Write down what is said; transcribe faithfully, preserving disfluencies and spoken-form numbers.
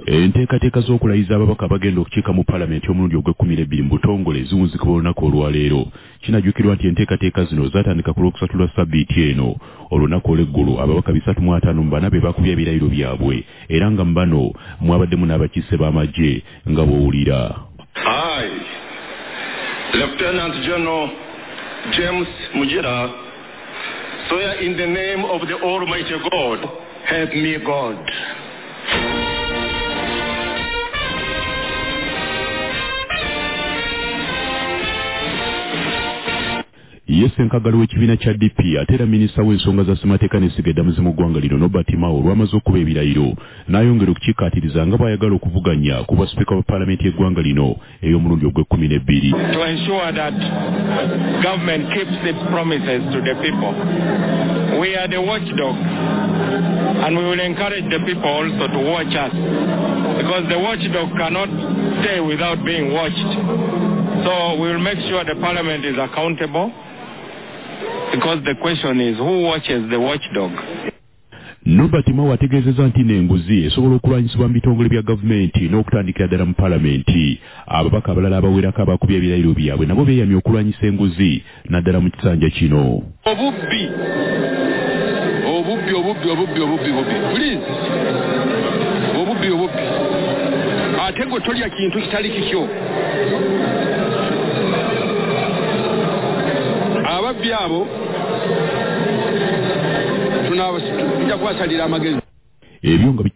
enteekateeka z'okulayiza ababaka bagenda okukiika mu paalamenti omulundi ogw'ekkumi n'ebbiri mu butongole ziwunzikibwa olunaku olwaleero. Kinajjukirwa nti enteekateeka zino zaatandika ku lwokusatu lwa ssabbiiti eno. Olunaku olw'eggulu ababaka bisatu mu ataano mu bana be bakubye ebirayiro byabwe era nga mu bano mwabaddemu n'abakiise b'amagye nga bw'owulira. I, Lieutenant General James Mujira, swear in the name of the Almighty God, help me God. Yese nkagalo w'ekibiina kya D P ate era minisita w'ensonga za ssemateeka n'ensigaddamuzi mu ggwanga lino Nobert Mao olwamaze okuba ebirayiro n'ayongera okukikkaatiriza nga bw'ayagala okuvuganya ku bwa sipiika wa paalamenti y'eggwanga lino ey'omulundi ogw'ekkumi n'ebbiri. To ensure that government keeps its promises to the people. We are the watchdog and we will encourage the people also to watch us because the watchdog cannot stay without being watched. So we will make sure the parliament is accountable. Because the question is, who watches the watchdog? Nobert Mao ategeezezza nti n'enguzi esobola okulwanyisibwa mu bitongole bya gavumenti n'okutandikira ddala mu paalamenti. Ababaka abalala abawerako abakubye ebirayiro byabwe nabo beeyamye okulwanyisa enguzi naddala mu kisanja kino. Obubbi obubbi obubbi obubbi obubbi obubbi please obubbi obubbi ate gwe tolya kintu kitali kikyo. Ababbi abo tunabasajja kwasalira amagezi. Ebyo nga